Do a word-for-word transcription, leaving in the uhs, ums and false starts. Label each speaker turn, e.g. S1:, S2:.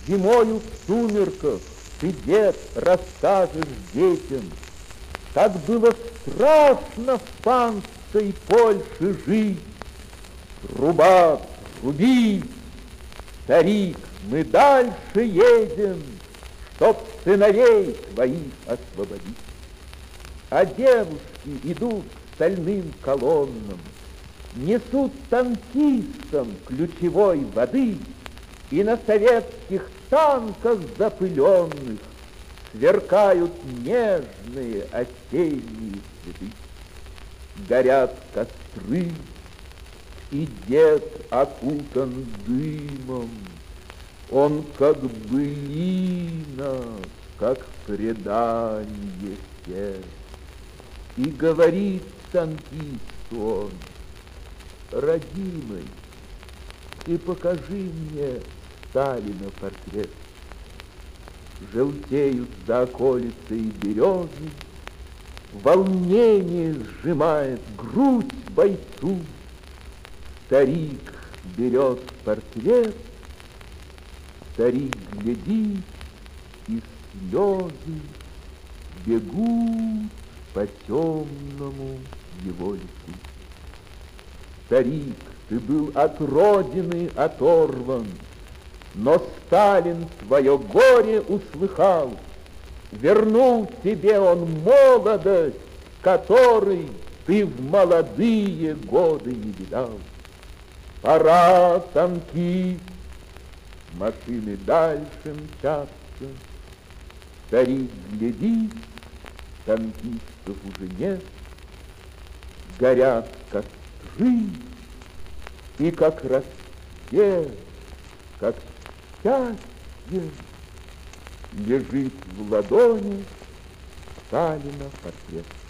S1: Зимою в сумерках ты, дед, расскажешь детям, как было страшно в панской Польше жить. Труба, труби, старик, мы дальше едем, чтоб сыновей твоих освободить. А девушки идут стальным колоннам, несут танкистам ключевой воды, и на советских танках запыленных сверкают нежные осенние цветы. Горят костры, и дед окутан дымом. Он как былина, как предание все. И говорит танкисту он: родимый, ты покажи мне Сталина портрет. Желтеют за околицей березы, волнение сжимает грудь бойцу. Старик берет портрет, старик глядит, и слезы бегут по темному его лицу. Старик, ты был от родины оторван, но Сталин твое горе услыхал. Вернул тебе он молодость, которой ты в молодые годы не видал. Пора, танкист, машины дальше мчатся. Старик глядит, танкистов уже нет. Горят костры, и как рассвет, как счастье, лежит в ладони Сталина портрет.